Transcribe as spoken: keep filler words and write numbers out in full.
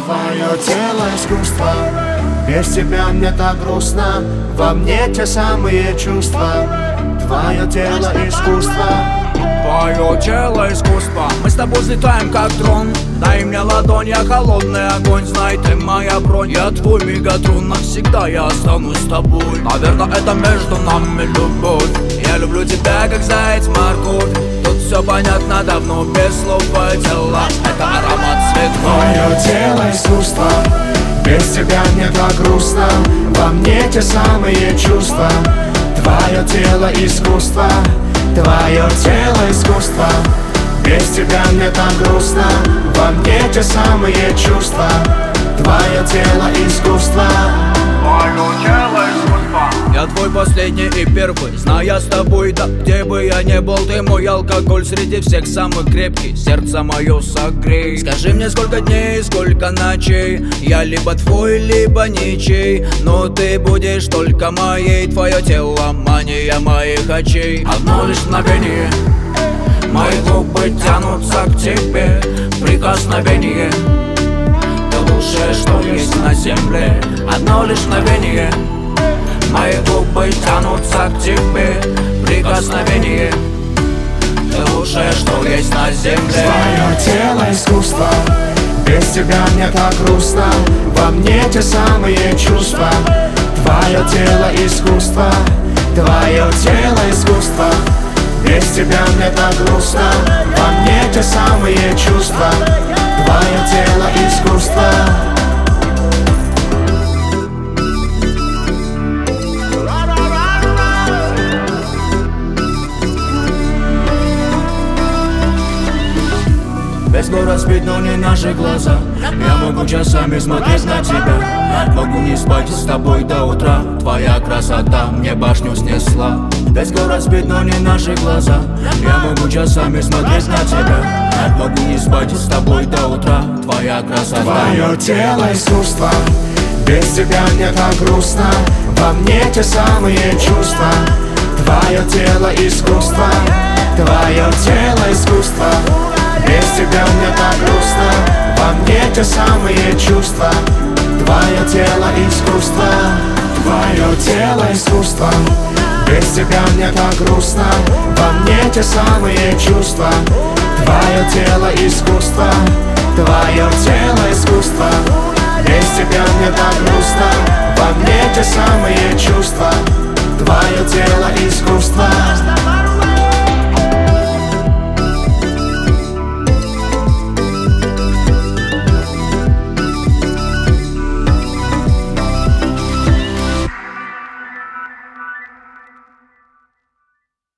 Твое тело искусство, без тебя мне так грустно. Во мне те самые чувства. Твое тело искусство. Твое тело искусство. Мы с тобой взлетаем как дрон. Дай мне ладонь, я холодный огонь. Знай, ты моя бронь, я твой мегатрон. Навсегда я останусь с тобой. Наверное, это между нами любовь. Я люблю тебя, как заяц морковь. Тут все понятно давно, без слов. Твое тело — это аромат цветов. Твое тело искусство, без тебя мне так грустно. Во мне те самые чувства. Твое тело искусство. Твое тело искусство, без тебя мне так грустно. Во мне те самые чувства. Твое тело искусство. Твое тело искусство. Я твой последний и первый, зная с тобой, да где бы я не был, ты мой алкоголь среди всех самый крепкий, сердце мое согрей. Скажи мне, сколько дней, сколько ночей, я либо твой, либо ничей, но ты будешь только моей. Твое тело — мания моих очей. Одно лишь мгновение, мои губы тянутся к тебе. Прикосновение — ты лучшее, что есть на земле. Одно лишь мгновение, мои губы тянутся к тебе. Прикосновение — ты лучшее, что есть на земле. Твое тело искусство, без тебя мне так грустно. Во мне те самые чувства. Твое тело искусство. Твое тело искусство, без тебя мне так грустно. Во мне те самые чувства. Твое тело искусство. Весь город спит, но не наши глаза. Я могу часами смотреть на тебя. Могу не спать с тобой до утра. Твоя красота мне башню снесла. Весь город спит, но не наши глаза. Я могу часами смотреть на тебя. Могу не спать с тобой до утра. Твоя красота. Твое тело искусство, без тебя мне так грустно. Во мне те самые чувства. Твое тело искусство. Твое тело искусство, без тебя мне так грустно. Во мне те самые чувства. Твое тело искусство. Твое тело искусство, без тебя мне так грустно. Во мне те самые чувства. Твое тело искусство. Твое тело искусство, без тебя мне так грустно. Во мне те самые чувства. Твое тело искусство.